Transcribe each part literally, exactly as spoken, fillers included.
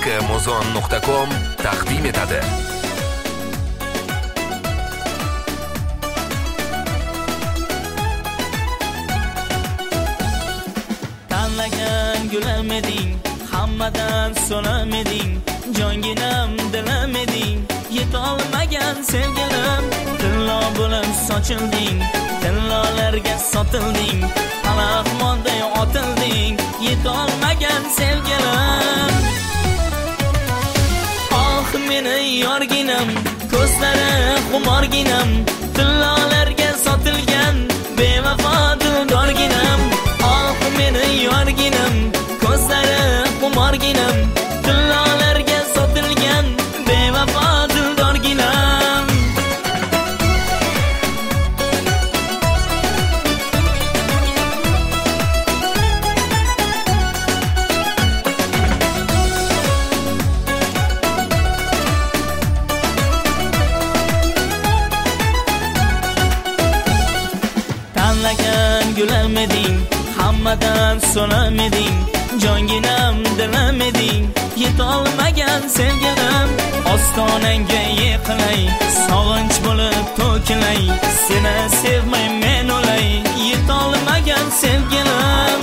mozon nuqta com taqdim etadi. Tanlagan gulam eding, hammadan so'lam eding, jonginam dilam eding, yetolmagan sevgilim, tillo bo'lib sochilding, tillolarga sotilding, palaxmonday otilding, yetolmagan sevgilim. Oh meni yorginam, ko'zlari xumorginam, tillolarga sotilgan bevafo dildorginam. Oh meni yorginam, ko'zlari xumorginam, tillolarga sotilgan bevafo dildorginam. Tanlagan gulam eding, hammadan so'lam eding, jonginam dilam eding, yetolmagan sevgilim. Ostonangga yiqilay, sog'inch bo'lib to'kilay, seni sevmay men o'lay, yetolmagan sevgilim.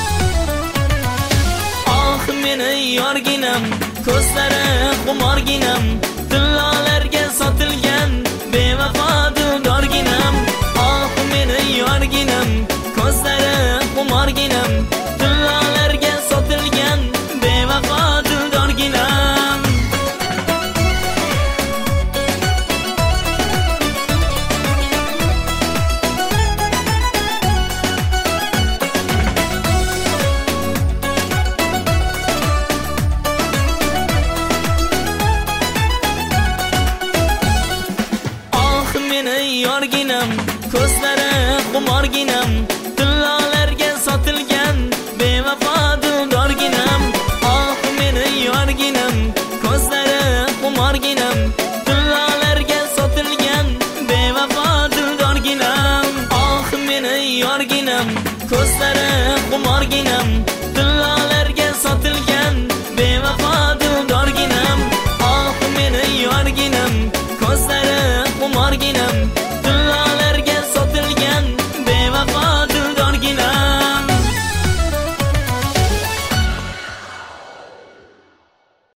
Oh meni yorginam, ko'zlari xumorginam, tillolarga sotilgan bevafo dildorginam. Oh meni yorginam, ko'zlari xumorginam, tillolarga sotilgan bevafo dildorginam. Oh meni yorginam, ko'zlari xumorginam, tillolarga sotilgan bevafo dildorginam. Oh meni yorginam, ko'zlari xumorginam, tillolarga sotilgan bevafo dildorginam. Oh meni yorginam, ko'zlari xumorginam,